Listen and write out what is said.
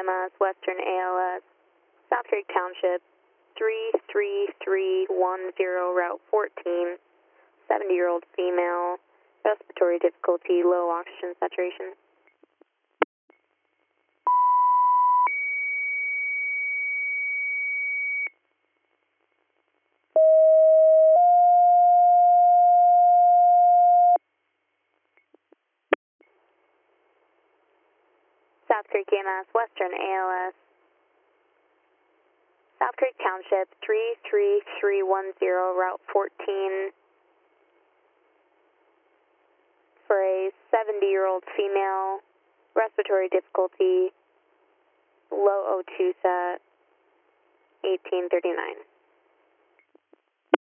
KMS, Western ALS, South Creek Township, 33310, Route 14, 70-year-old female, respiratory difficulty, low oxygen saturation. South Creek KMS, Western ALS, South Creek Township, 33310, Route 14, for a 70-year-old female, respiratory difficulty, low O2 sat, 1839.